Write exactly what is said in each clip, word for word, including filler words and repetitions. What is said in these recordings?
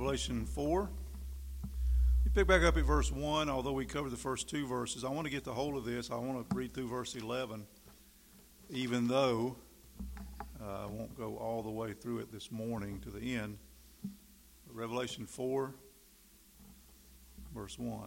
Revelation four. You pick back up at verse one, although we covered the first two verses. I want to get the whole of this. I want to read through verse eleven, even though uh, I won't go all the way through it this morning to the end. Revelation four, verse one.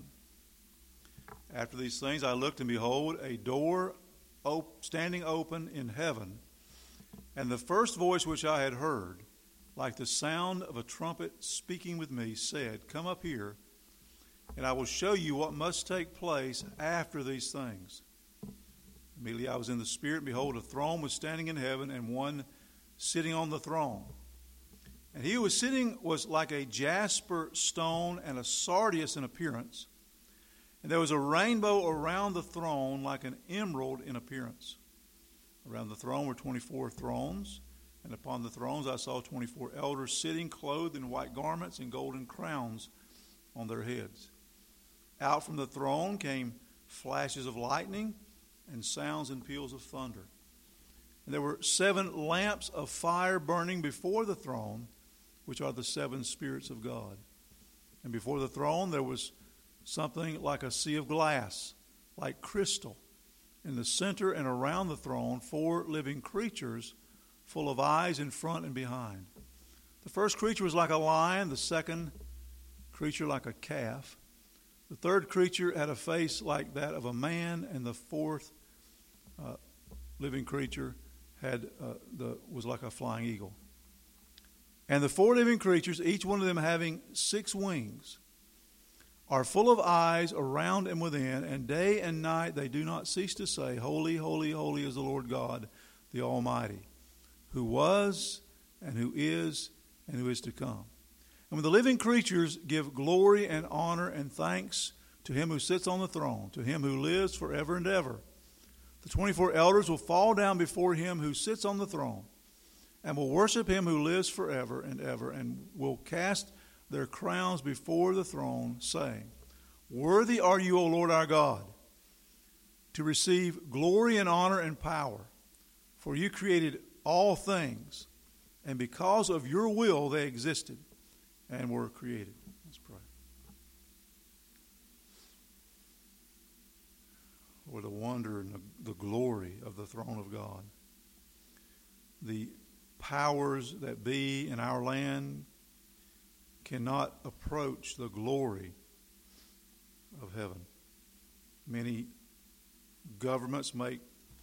After these things I looked, and behold, a door op- standing open in heaven. And the first voice which I had heard, like the sound of a trumpet speaking with me, said, Come up here, and I will show you what must take place after these things. Immediately I was in the Spirit, and behold, a throne was standing in heaven, and one sitting on the throne. And he who was sitting was like a jasper stone and a sardius in appearance. And there was a rainbow around the throne like an emerald in appearance. Around the throne were twenty-four thrones, and upon the thrones I saw twenty-four elders sitting, clothed in white garments and golden crowns on their heads. Out from the throne came flashes of lightning and sounds and peals of thunder. And there were seven lamps of fire burning before the throne, which are the seven spirits of God. And before the throne there was something like a sea of glass, like crystal. In the center and around the throne, four living creatures full of eyes in front and behind. The first creature was like a lion, the second creature like a calf. The third creature had a face like that of a man, and the fourth uh, living creature had uh, the was like a flying eagle. And the four living creatures, each one of them having six wings, are full of eyes around and within, and day and night they do not cease to say, Holy, holy, holy is the Lord God, the Almighty, who was and who is and who is to come. And when the living creatures give glory and honor and thanks to him who sits on the throne, to him who lives forever and ever, the twenty-four elders will fall down before him who sits on the throne and will worship him who lives forever and ever, and will cast their crowns before the throne, saying, Worthy are you, O Lord our God, to receive glory and honor and power, for you created all things, and because of your will they existed and were created. Let's pray. Lord, the wonder and the, the glory of the throne of God. The powers that be in our land cannot approach the glory of heaven. Many governments make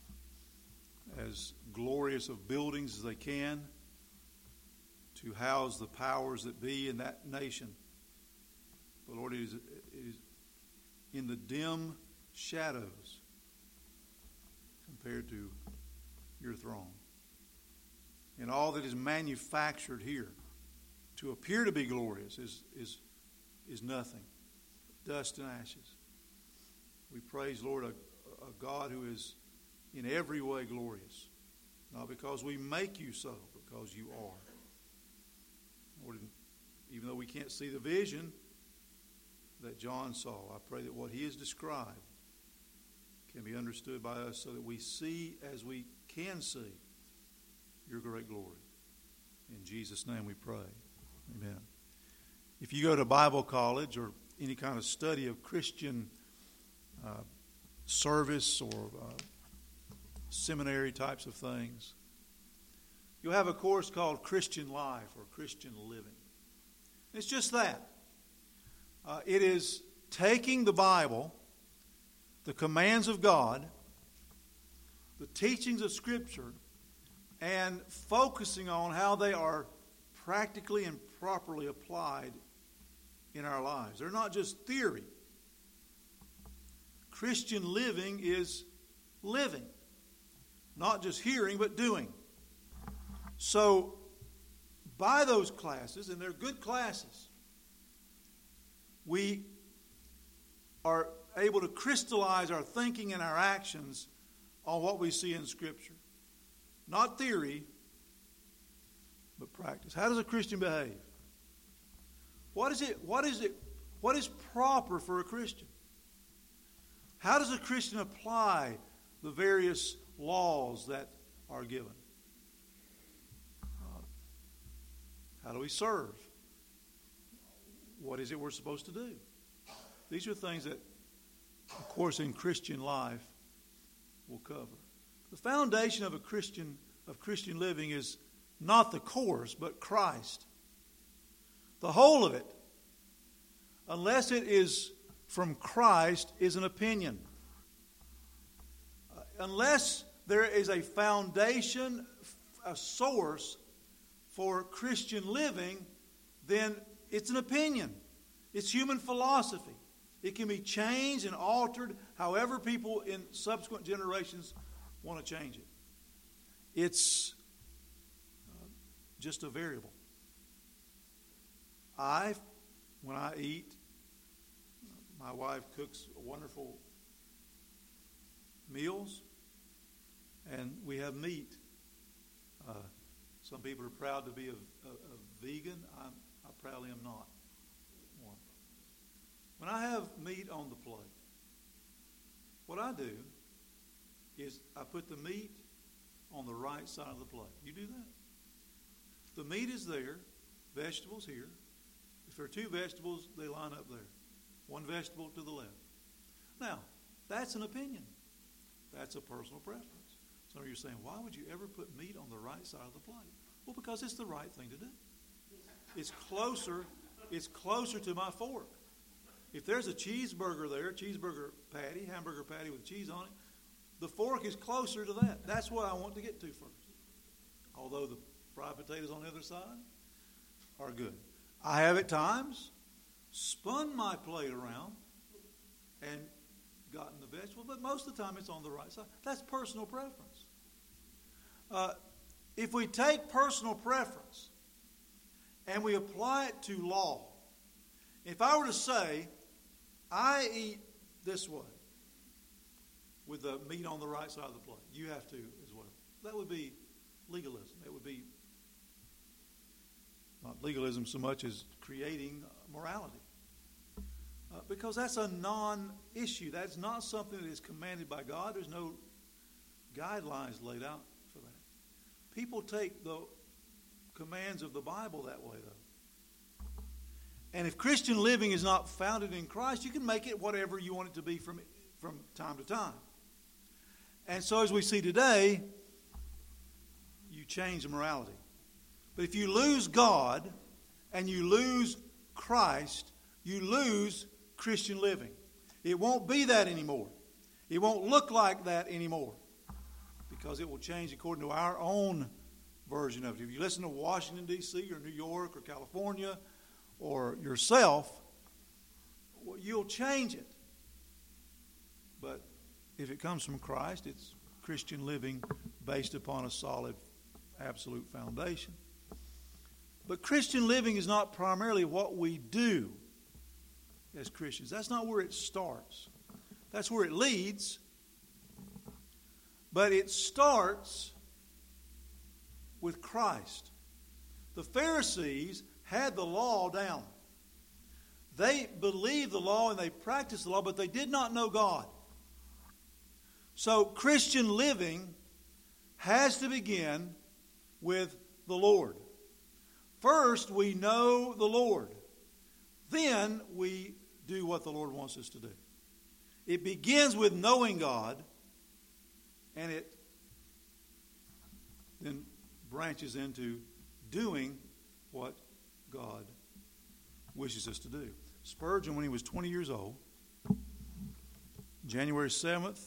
as glorious of buildings as they can to house the powers that be in that nation. But Lord, it is, it is in the dim shadows compared to your throne. And all that is manufactured here to appear to be glorious is, is, is nothing. Dust and ashes. We praise, Lord, a, a God who is in every way glorious. Not because we make you so, but because you are. Lord, even though we can't see the vision that John saw, I pray that what he has described can be understood by us so that we see as we can see your great glory. In Jesus' name we pray. Amen. If you go to Bible college or any kind of study of Christian uh, service or uh, seminary types of things, you'll have a course called Christian Life or Christian Living. It's just that. Uh, it is taking the Bible, the commands of God, the teachings of Scripture, and focusing on how they are practically and properly applied in our lives. They're not just theory. Christian living is living. Not just hearing, but doing. So, by those classes, and they're good classes, we are able to crystallize our thinking and our actions on what we see in Scripture. Not theory, but practice. How does a Christian behave? What is it? What is it? What is proper for a Christian? How does a Christian apply the various laws that are given? Uh, how do we serve? what is it we're supposed to do? These are things that, of course, in Christian life we'll cover. The foundation of a Christian of Christian living is not the course, but Christ. The whole of it, unless it is from Christ, is an opinion. Uh, unless there is a foundation, a source for Christian living, then it's an opinion. It's human philosophy. It can be changed and altered however people in subsequent generations want to change it. It's uh, just a variable. I, when I eat, my wife cooks wonderful meals, and we have meat. Uh, some people are proud to be a, a, a vegan. I'm, I proudly am not one. When I have meat on the plate, what I do is I put the meat on the right side of the plate. You do that? The meat is there, vegetables here. If there are two vegetables, they line up there. One vegetable to the left. Now, that's an opinion. That's a personal preference. Some of you are saying, why would you ever put meat on the right side of the plate? Well, because it's the right thing to do. It's closer, it's closer to my fork. If there's a cheeseburger there, cheeseburger patty, hamburger patty with cheese on it, the fork is closer to that. That's what I want to get to first. Although the fried potatoes on the other side are good. I have at times spun my plate around and gotten the vegetable, but most of the time it's on the right side. That's personal preference. Uh, if we take personal preference and we apply it to law, if I were to say, I eat this way with the meat on the right side of the plate, you have to as well. That would be legalism. It would be not legalism so much as creating morality. Uh, because that's a non-issue. That's not something that is commanded by God. There's no guidelines laid out for that. People take the commands of the Bible that way, though. And if Christian living is not founded in Christ, you can make it whatever you want it to be from, from time to time. And so as we see today, you change the morality. But if you lose God and you lose Christ, you lose Christian living. It won't be that anymore. It won't look like that anymore because it will change according to our own version of it. If you listen to Washington, D C or New York or California or yourself, well, you'll change it. But if it comes from Christ, it's Christian living based upon a solid, absolute foundation. But Christian living is not primarily what we do as Christians. That's not where it starts. That's where it leads. But it starts with Christ. The Pharisees had the law down. They believed the law and they practiced the law, but they did not know God. So Christian living has to begin with the Lord. First, we know the Lord. Then we do what the Lord wants us to do. It begins with knowing God, and it then branches into doing what God wishes us to do. Spurgeon, when he was twenty years old, January seventh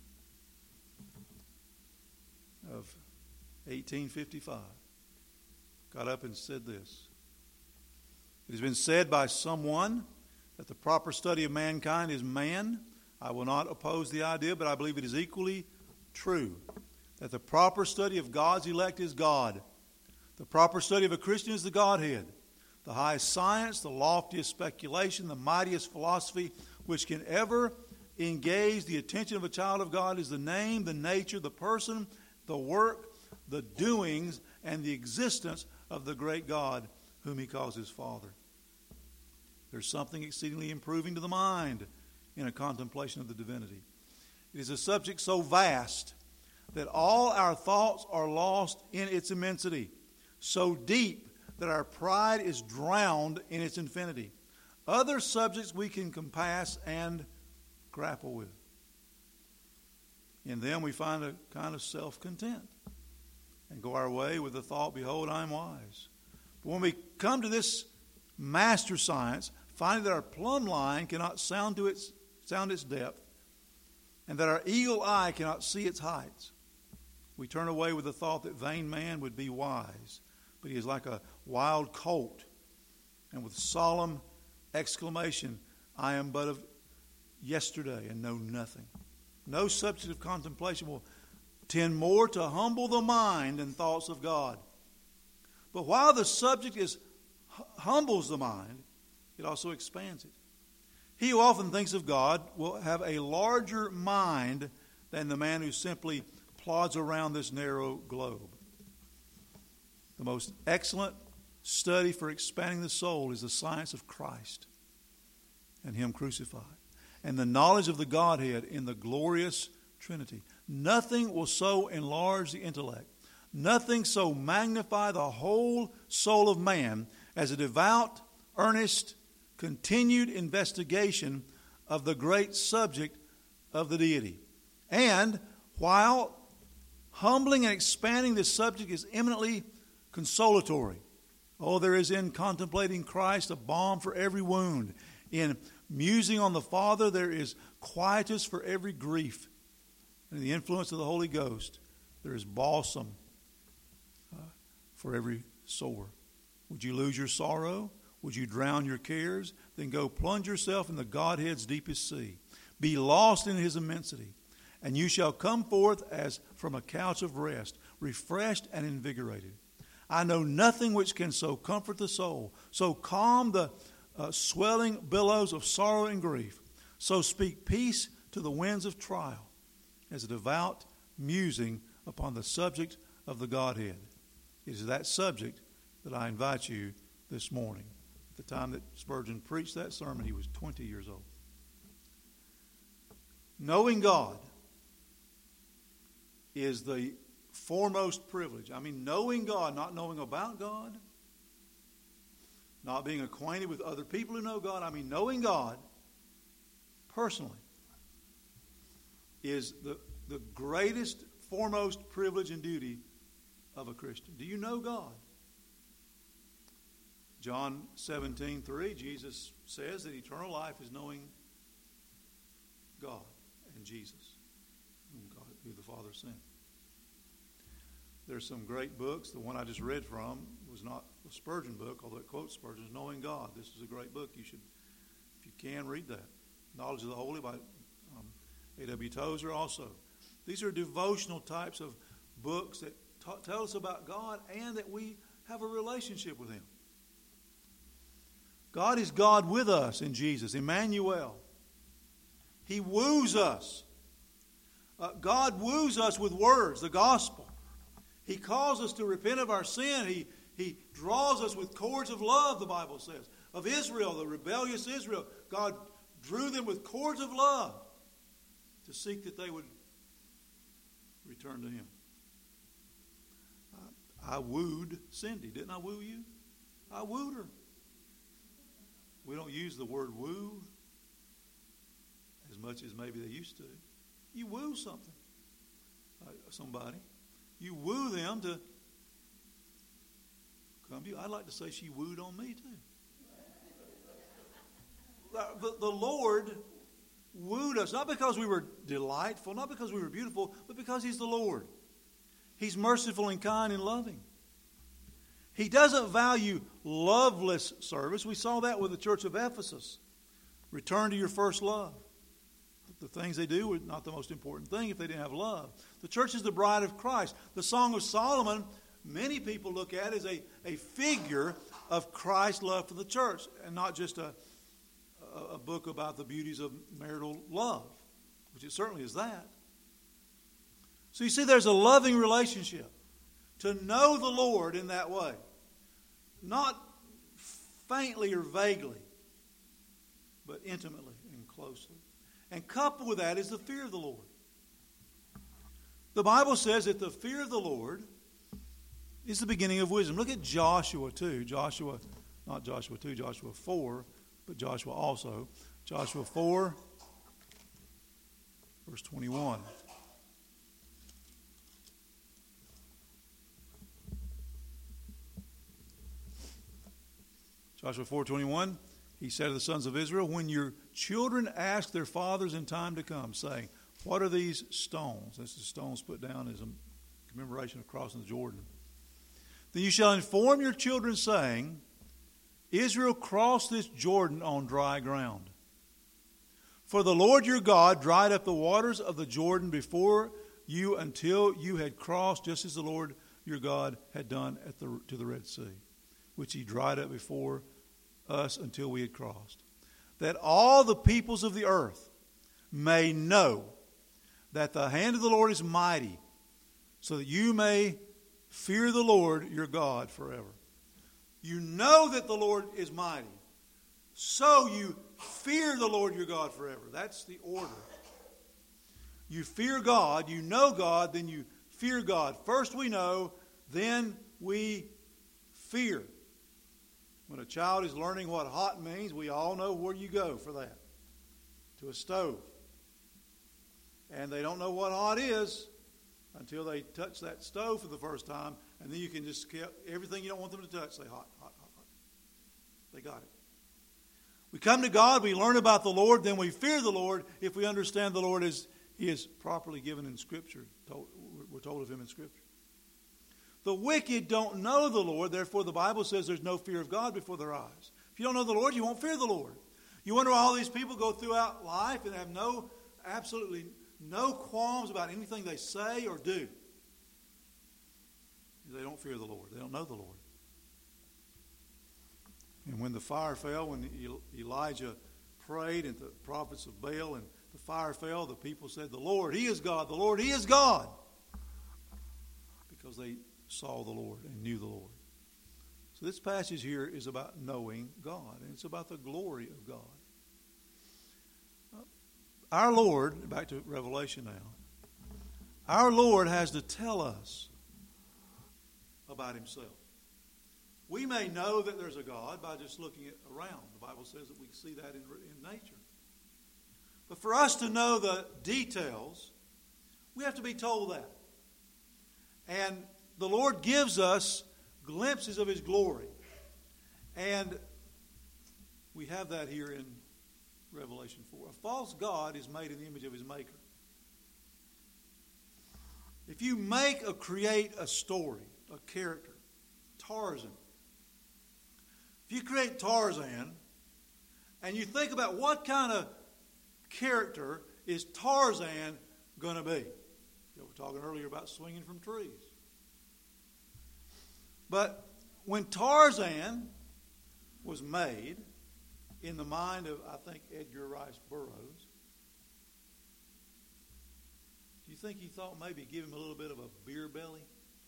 of eighteen fifty-five, got up and said this. It has been said by someone that the proper study of mankind is man. I will not oppose the idea, but I believe it is equally true that the proper study of God's elect is God. The proper study of a Christian is the Godhead. The highest science, the loftiest speculation, the mightiest philosophy which can ever engage the attention of a child of God is the name, the nature, the person, the work, the doings, and the existence of the great God whom he calls his Father. There's something exceedingly improving to the mind in a contemplation of the divinity. It is a subject so vast that all our thoughts are lost in its immensity, so deep that our pride is drowned in its infinity. other subjects we can compass and grapple with. In them we find a kind of self-content and go our way with the thought, behold, I am wise. But when we come to this master science, finding that our plumb line cannot sound to its sound its depth, and that our eagle eye cannot see its heights, we turn away with the thought that vain man would be wise, but he is like a wild colt, and with solemn exclamation, I am but of yesterday and know nothing. No subject of contemplation will tend more to humble the mind and thoughts of God. But while the subject is humbles the mind, it also expands it. He who often thinks of God will have a larger mind than the man who simply plods around this narrow globe. The most excellent study for expanding the soul is the science of Christ and Him crucified, and the knowledge of the Godhead in the glorious Trinity. Nothing will so enlarge the intellect, nothing so magnify the whole soul of man as a devout, earnest, continued investigation of the great subject of the deity. And while humbling and expanding this subject is eminently consolatory. Oh, there is in contemplating Christ a balm for every wound. In musing on the Father, there is quietus for every grief. And in the influence of the Holy Ghost, there is balsam uh, for every sore. Would you lose your sorrow? Would you drown your cares? Then go plunge yourself in the Godhead's deepest sea. Be lost in His immensity, and you shall come forth as from a couch of rest, refreshed and invigorated. I know nothing which can so comfort the soul, so calm the uh, swelling billows of sorrow and grief, so speak peace to the winds of trial, as a devout musing upon the subject of the Godhead. It is that subject that I invite you this morning. At the time that Spurgeon preached that sermon, he was twenty years old. Knowing God is the foremost privilege. I mean, knowing God, not knowing about God, not being acquainted with other people who know God. I mean, knowing God personally is the, the greatest, foremost privilege and duty of a Christian. Do you know God? John seventeen three, Jesus says that eternal life is knowing God and Jesus, whom, God, who the Father sent. There's some great books. The one I just read from was not a Spurgeon book, although it quotes Spurgeon, Knowing God. This is a great book. You should, if you can, read that. Knowledge of the Holy by um, A W Tozer also. These are devotional types of books that t- tell us about God and that we have a relationship with Him. God is God with us in Jesus, Emmanuel. He woos us. Uh, God woos us with words, the gospel. He calls us to repent of our sin. He, he draws us with cords of love, the Bible says. Of Israel, the rebellious Israel, God drew them with cords of love to seek that they would return to Him. I, I wooed Cindy. Didn't I woo you? I wooed her. We don't use the word woo as much as maybe they used to. You woo something, uh, somebody. You woo them to come to you. I'd like to say she wooed on me too. The, the Lord wooed us, not because we were delightful, not because we were beautiful, but because He's the Lord. He's merciful and kind and loving. He doesn't value loveless service. We saw that with the church of Ephesus. Return to your first love. The things they do were not the most important thing if they didn't have love. The church is the bride of Christ. The Song of Solomon, many people look at as a, a figure of Christ's love for the church, and not just a, a, a book about the beauties of marital love, which it certainly is that. So you see, there's a loving relationship. To know the Lord in that way, not faintly or vaguely, but intimately and closely. And coupled with that is the fear of the Lord. The Bible says that the fear of the Lord is the beginning of wisdom. Look at Joshua two. Joshua, not Joshua two, Joshua four. but Joshua also. Joshua four, verse twenty-one. Joshua four twenty-one, he said to the sons of Israel, when your children ask their fathers in time to come, saying, what are these stones? This is stones put down as a commemoration of crossing the Jordan. Then you shall inform your children, saying, Israel crossed this Jordan on dry ground. For the Lord your God dried up the waters of the Jordan before you until you had crossed, just as the Lord your God had done at the, to the Red Sea, which he dried up before us until we had crossed. That all the peoples of the earth may know that the hand of the Lord is mighty, so that you may fear the Lord your God forever. You know that the Lord is mighty, so you fear the Lord your God forever. That's the order. You fear God, you know God, then you fear God. First we know, then we fear. When a child is learning what hot means, we all know where you go for that. To a stove. And they don't know what hot is until they touch that stove for the first time, and then you can just get everything you don't want them to touch. Say hot, hot, hot, hot. They got it. We come to God, we learn about the Lord, then we fear the Lord if we understand the Lord as He is properly given in Scripture. Told, we're told of Him in Scripture. The wicked don't know the Lord, therefore the Bible says there's no fear of God before their eyes. If you don't know the Lord, you won't fear the Lord. You wonder why all these people go throughout life and have no, absolutely no qualms about anything they say or do. They don't fear the Lord. They don't know the Lord. And when the fire fell, when Elijah prayed and the prophets of Baal and the fire fell, the people said, the Lord, He is God. The Lord, He is God. Because they saw the Lord and knew the Lord. So this passage here is about knowing God. And it's about the glory of God. Our Lord, back to Revelation now. Our Lord has to tell us about Himself. We may know that there's a God by just looking at around. The Bible says that we can see that in, in nature. But for us to know the details, we have to be told that. And the Lord gives us glimpses of His glory. And we have that here in Revelation four. A false god is made in the image of his maker. If you make or create a story, a character, Tarzan. If you create Tarzan and you think about what kind of character is Tarzan going to be. You know, we were talking earlier about swinging from trees. But when Tarzan was made, in the mind of, I think, Edgar Rice Burroughs, do you think he thought maybe give him a little bit of a beer belly?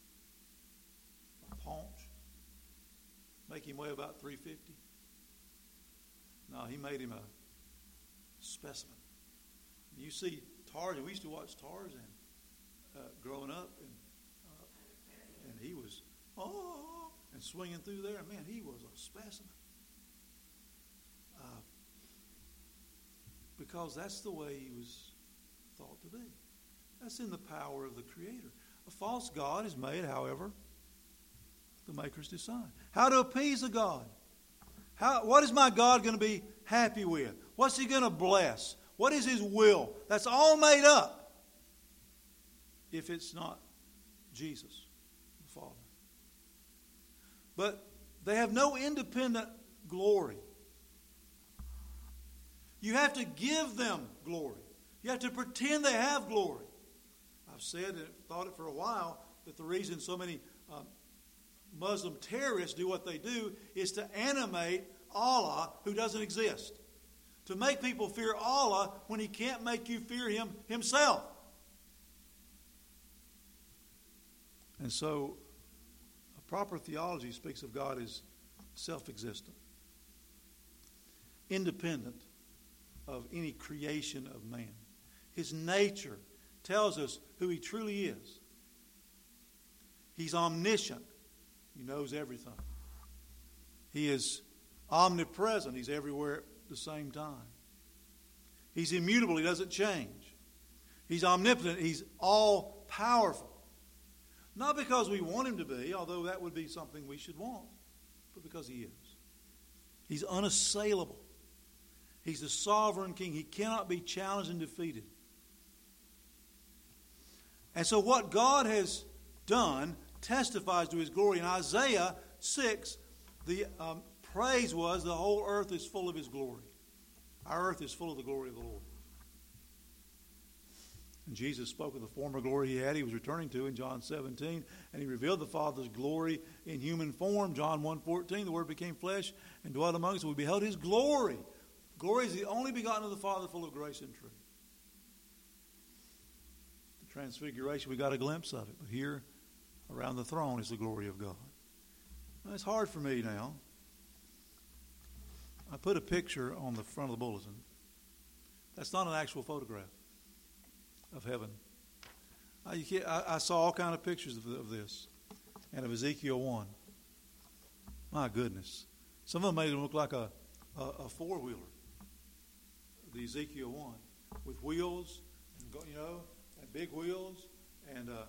A paunch? Make him weigh about three fifty? No, he made him a specimen. You see Tarzan, we used to watch Tarzan uh, growing up, and uh, and he was, oh, and swinging through there. Man, he was a specimen. Uh, because that's the way he was thought to be. That's in the power of the Creator. A false god is made, however, the Maker's design. How to appease a God. How, what is my God going to be happy with? What's He going to bless? What is His will? That's all made up if it's not Jesus, the Father. But they have no independent glory. You have to give them glory. You have to pretend they have glory. I've said and thought it for a while that the reason so many um, Muslim terrorists do what they do is to animate Allah who doesn't exist. To make people fear Allah when He can't make you fear Him Himself. And so a proper theology speaks of God as self-existent, independent of any creation of man. His nature tells us who He truly is. He's omniscient. He knows everything. He is omnipresent. He's everywhere the same time. He's immutable. He doesn't change. He's omnipotent. He's all-powerful. Not because we want him to be, although that would be something we should want, but because he is. He's unassailable. He's the sovereign king. He cannot be challenged and defeated. And so what God has done testifies to his glory. In Isaiah six, the um, praise was the whole earth is full of his glory. Our earth is full of the glory of the Lord. And Jesus spoke of the former glory he had, he was returning to in John seventeen, and he revealed the Father's glory in human form. John one fourteen, the Word became flesh and dwelt among us, and we beheld his glory. Glory is the only begotten of the Father, full of grace and truth. The Transfiguration, we got a glimpse of it, but here around the throne is the glory of God. Now, it's hard for me now. I put a picture on the front of the bulletin. That's not an actual photograph of heaven. I, you can't, I, I saw all kind of pictures of, of this and of Ezekiel one. My goodness. Some of them made it look like a, a, a four-wheeler. The Ezekiel one with wheels, and, you know, and big wheels, and uh,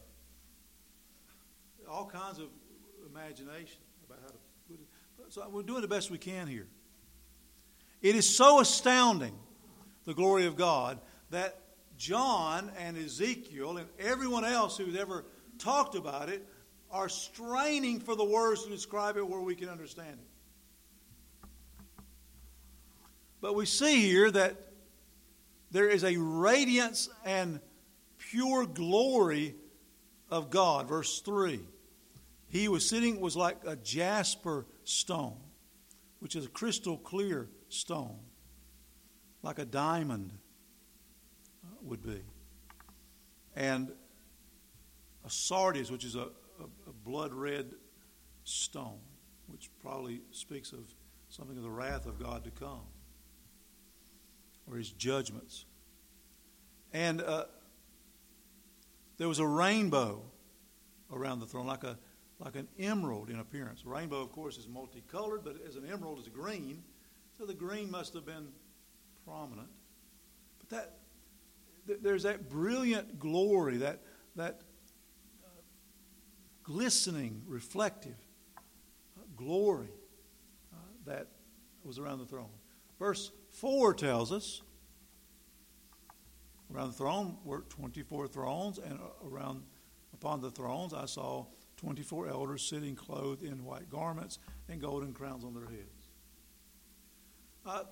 all kinds of imagination about how to put it. So we're doing the best we can here. It is so astounding, the glory of God, that John and Ezekiel and everyone else who's ever talked about it are straining for the words to describe it where we can understand it. But we see here that there is a radiance and pure glory of God. Verse three. He was sitting, was like a jasper stone, which is a crystal clear stone, like a diamond would be. And a sardius, which is a, a, a blood red stone, which probably speaks of something of the wrath of God to come, or his judgments. And uh, there was a rainbow around the throne, like a like an emerald in appearance. Rainbow, of course, is multicolored, but as an emerald is green, so the green must have been prominent. But that th- there's that brilliant glory, that that uh, glistening, reflective uh, glory uh, that was around the throne. Verse four tells us, around the throne were twenty-four thrones, and around upon the thrones I saw twenty-four elders sitting clothed in white garments and golden crowns on their heads. Uh,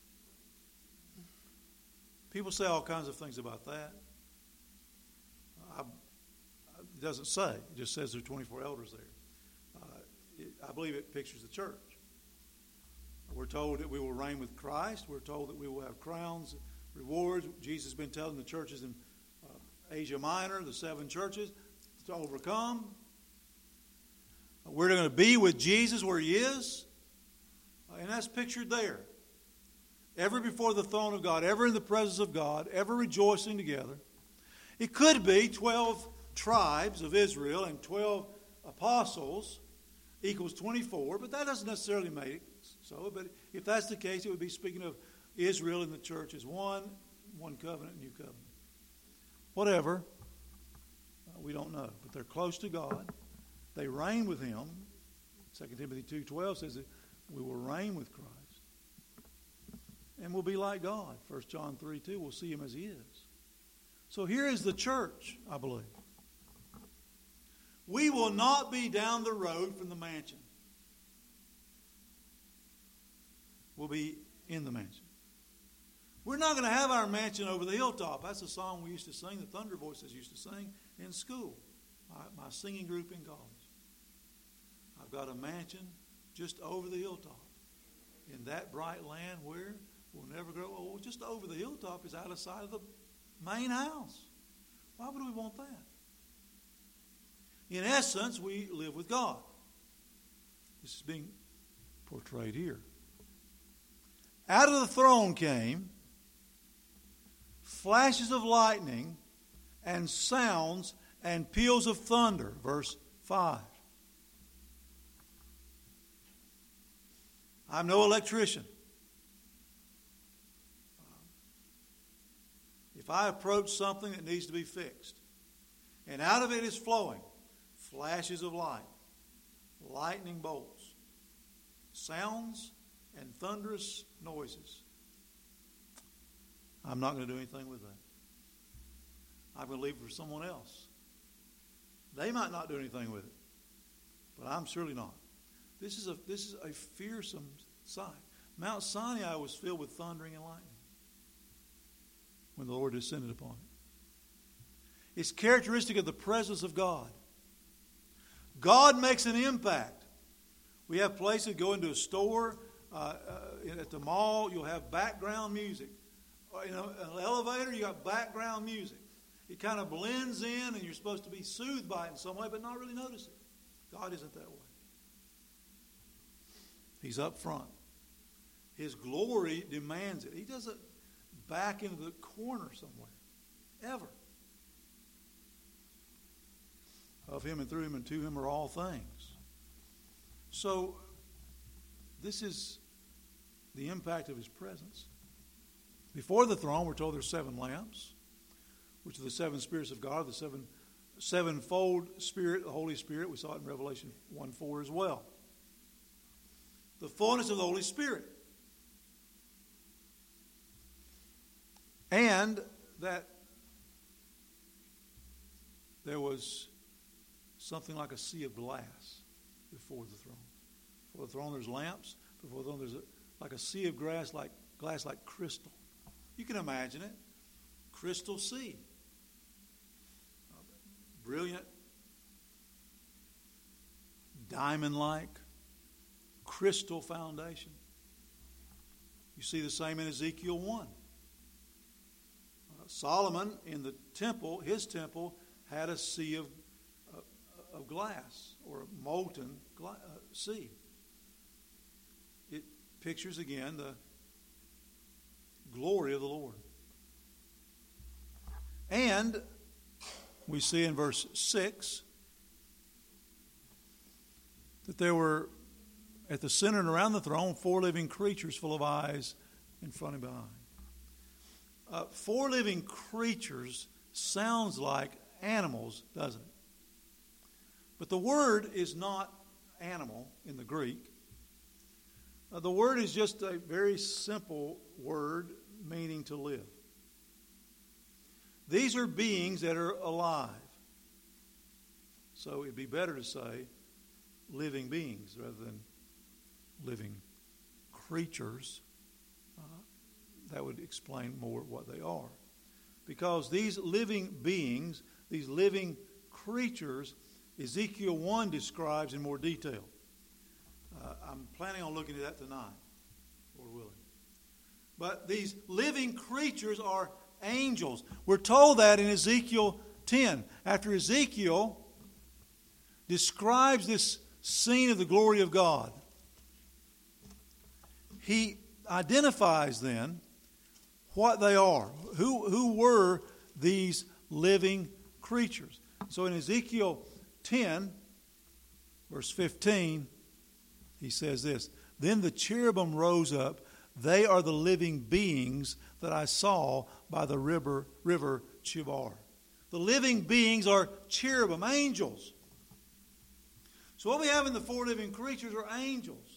people say all kinds of things about that. I, it doesn't say. It just says there are twenty-four elders there. Uh, it, I believe it pictures the church. We're told that we will reign with Christ. We're told that we will have crowns, rewards. Jesus has been telling the churches in uh, Asia Minor, the seven churches, to overcome. We're going to be with Jesus where he is. And that's pictured there. Ever before the throne of God, ever in the presence of God, ever rejoicing together. It could be twelve tribes of Israel and twelve apostles equals twenty-four, but that doesn't necessarily make it so. But if that's the case, it would be speaking of Israel and the church as one, one covenant, new covenant. Whatever, uh, we don't know. But they're close to God. They reign with him. Second Timothy two twelve says that we will reign with Christ. And we'll be like God. First John three two, we'll see him as he is. So here is the church, I believe. We will not be down the road from the mansion. We'll be in the mansion. We're not going to have our mansion over the hilltop. That's a song we used to sing, the Thunder Voices used to sing in school, my, my singing group in college. I've got a mansion just over the hilltop in that bright land where we'll never grow old. Just over the hilltop is out of sight of the main house. Why would we want that? In essence, we live with God. This is being portrayed here. Out of the throne came flashes of lightning and sounds and peals of thunder. Verse five. I'm no electrician. If I approach something that needs to be fixed, and out of it is flowing flashes of light, lightning bolts, sounds, and thunderous noises, I'm not going to do anything with that. I'm going to leave it for someone else. They might not do anything with it, but I'm surely not. This is a this is a fearsome sight. Mount Sinai was filled with thundering and lightning when the Lord descended upon it. It's characteristic of the presence of God. God makes an impact. We have places, go into a store, uh, uh, at the mall, you'll have background music. You know, an elevator, you got background music. It kind of blends in, and you're supposed to be soothed by it in some way, but not really notice it. God isn't that way. He's up front. His glory demands it. He doesn't back into the corner somewhere, ever. Of him and through him and to him are all things. So, this is the impact of his presence. Before the throne, we're told there's seven lamps, which are the seven spirits of God, the seven sevenfold Spirit, the Holy Spirit. We saw it in Revelation one four as well. The fullness of the Holy Spirit. And that there was something like a sea of glass before the throne. Before the throne there's lamps. Before the throne there's a, like a sea of glass like, glass like crystal. You can imagine it. Crystal sea. Brilliant. Diamond-like. Crystal foundation. You see the same in Ezekiel one. Uh, Solomon in the temple, his temple, had a sea of, uh, of glass or a molten gla- uh, sea. It pictures again the glory of the Lord. And we see in verse six that there were at the center and around the throne four living creatures full of eyes in front and behind. Uh, four living creatures sounds like animals, doesn't it? But the word is not animal in the Greek. Uh, the word is just a very simple word meaning to live. These are beings that are alive. So it'd be better to say living beings rather than living creatures. Uh, that would explain more what they are. Because these living beings, these living creatures, Ezekiel one describes in more detail. Uh, I'm planning on looking at that tonight, Lord willing. But these living creatures are angels. We're told that in Ezekiel ten. After Ezekiel describes this scene of the glory of God, he identifies then what they are. Who, who were these living creatures? So in Ezekiel ten, verse fifteen, he says this, "Then the cherubim rose up. They are the living beings that I saw by the river, river Chebar." The living beings are cherubim, angels. So what we have in the four living creatures are angels.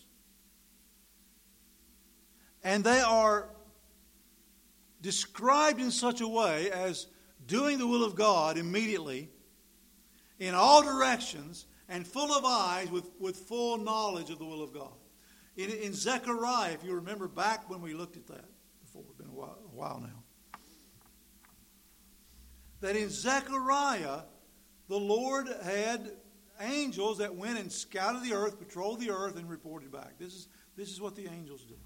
And they are described in such a way as doing the will of God immediately, in all directions, and full of eyes with, with full knowledge of the will of God. In, in Zechariah, if you remember back when we looked at that before, it's been a while, a while now, that in Zechariah, the Lord had angels that went and scouted the earth, patrolled the earth, and reported back. This is, this is what the angels do.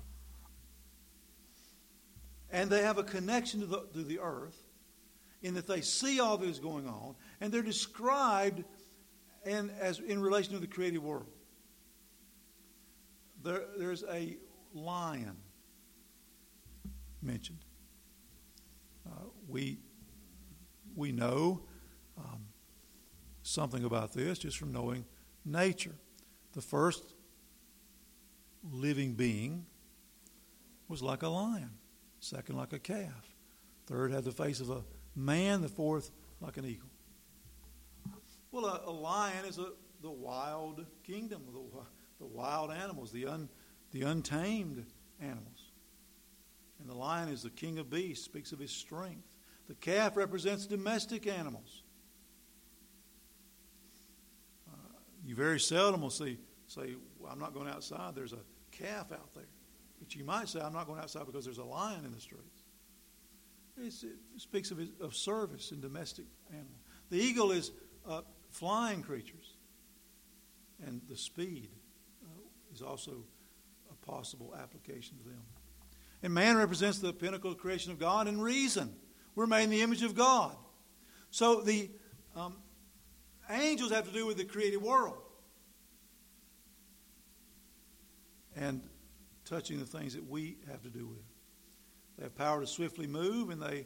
And they have a connection to the, to the earth in that they see all that is going on, and they're described in, as, in relation to the created world. There, there's a lion mentioned. Uh, we, we know um, something about this just from knowing nature. The first living being was like a lion, second like a calf, Third had the face of a man. The fourth like an eagle. Well, a, a lion is a, the wild kingdom, the, the wild animals, the, un, the untamed animals. And the lion is the king of beasts, speaks of his strength. The calf represents domestic animals. Uh, you very seldom will see, say, well, I'm not going outside, there's a calf out there. But you might say, I'm not going outside because there's a lion in the streets. It's, it speaks of, his, of service and domestic animals. The eagle is uh, flying creatures. And the speed uh, is also a possible application to them. And man represents the pinnacle of creation of God and reason. We're made in the image of God. So the um, angels have to do with the created world. And touching the things that we have to do with. They have power to swiftly move, and they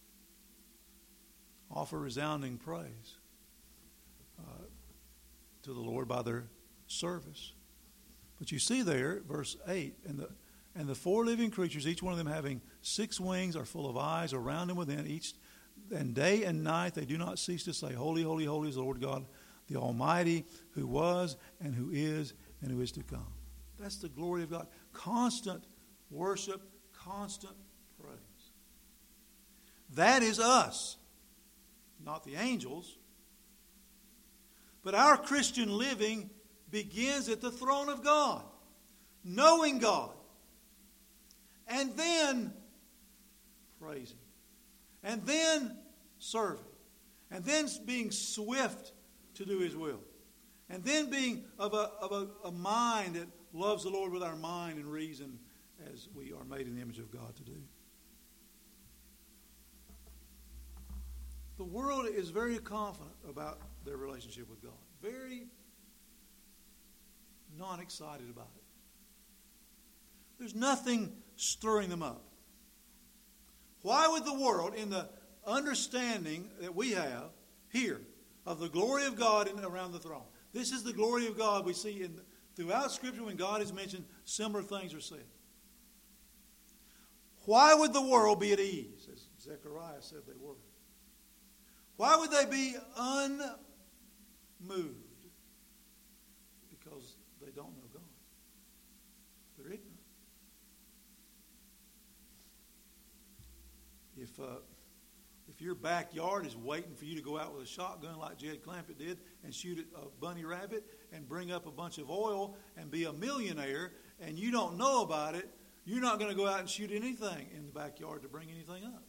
offer resounding praise uh, to the Lord by their service. But you see there, verse eight, and the and the four living creatures, each one of them having six wings, are full of eyes around and within. Each and day and night they do not cease to say, Holy, holy, holy is the Lord God, the Almighty, who was and who is and who is to come. That's the glory of God. Constant worship, constant praise. That is us, not the angels. But our Christian living begins at the throne of God, knowing God, and then praising, and then serving, and then being swift to do His will, and then being of a, of a, a mind that loves the Lord with our mind and reason as we are made in the image of God to do. The world is very confident about their relationship with God. Very non-excited about it. There's nothing stirring them up. Why would the world, in the understanding that we have here of the glory of God in, around the throne, this is the glory of God we see in throughout Scripture when God is mentioned, similar things are said. Why would the world be at ease, as Zechariah said they were? Why would they be unmoved? Because they don't know God. They're ignorant. If uh, if your backyard is waiting for you to go out with a shotgun like Jed Clampett did and shoot at a bunny rabbit and bring up a bunch of oil and be a millionaire and you don't know about it, you're not going to go out and shoot anything in the backyard to bring anything up.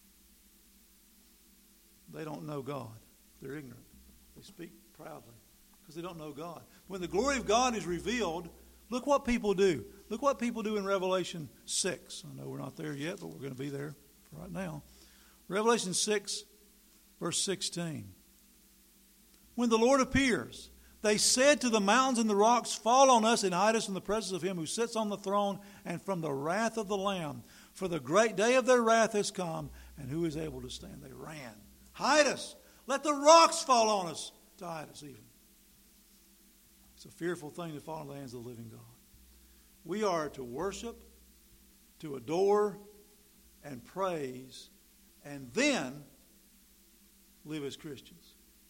They don't know God. They're ignorant. They speak proudly because they don't know God. When the glory of God is revealed, look what people do. Look what people do in Revelation six. I know we're not there yet, but we're going to be there for right now. Revelation six, verse sixteen. When the Lord appears, they said to the mountains and the rocks, Fall on us and hide us from the presence of Him who sits on the throne and from the wrath of the Lamb. For the great day of their wrath has come, and who is able to stand? They ran. Hide us. Let the rocks fall on us to hide us even. It's a fearful thing to fall into the hands of the living God. We are to worship, to adore, and praise, and then live as Christians.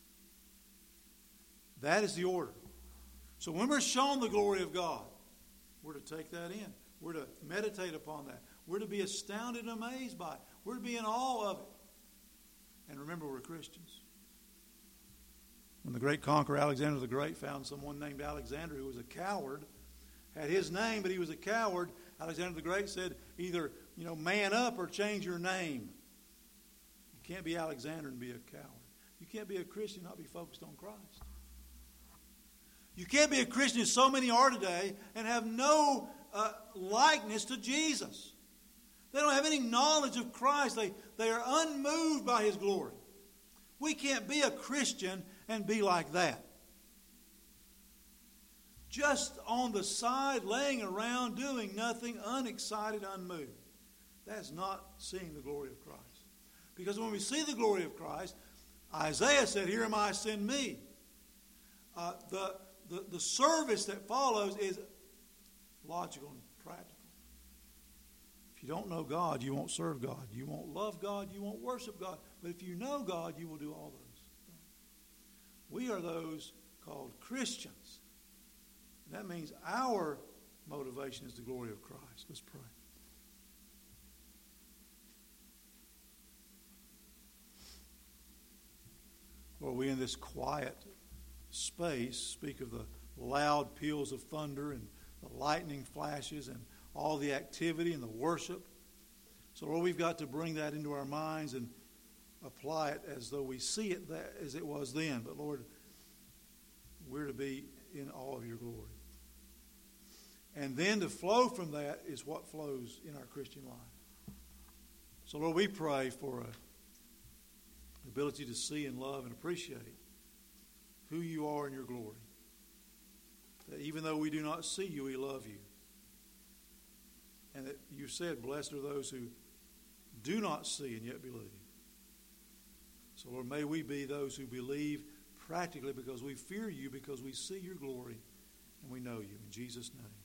That is the order. So when we're shown the glory of God, we're to take that in. We're to meditate upon that. We're to be astounded and amazed by it. We're to be in awe of it. And remember, we're Christians. When the great conqueror Alexander the Great found someone named Alexander who was a coward, had his name, but he was a coward, Alexander the Great said, either, you know, man up or change your name. You can't be Alexander and be a coward. You can't be a Christian and not be focused on Christ. You can't be a Christian, as so many are today, and have no uh, likeness to Jesus. They don't have any knowledge of Christ. They, they are unmoved by His glory. We can't be a Christian and be like that. Just on the side, laying around, doing nothing, unexcited, unmoved. That's not seeing the glory of Christ. Because when we see the glory of Christ, Isaiah said, Here am I, send me. Uh, the, the, the service that follows is logical and practical. If you don't know God, you won't serve God. You won't love God, you won't worship God. But if you know God, you will do all those. We are those called Christians. That means our motivation is the glory of Christ. Let's pray. Lord, we in this quiet space speak of the loud peals of thunder and the lightning flashes and all the activity and the worship. So, Lord, we've got to bring that into our minds and apply it as though we see it that, as it was then. But, Lord, we're to be in awe of your glory. And then to flow from that is what flows in our Christian life. So, Lord, we pray for a ability to see and love and appreciate who you are in your glory. That even though we do not see you, we love you. And that you said, blessed are those who do not see and yet believe. So, Lord, may we be those who believe practically because we fear you, because we see your glory and we know you. In Jesus' name.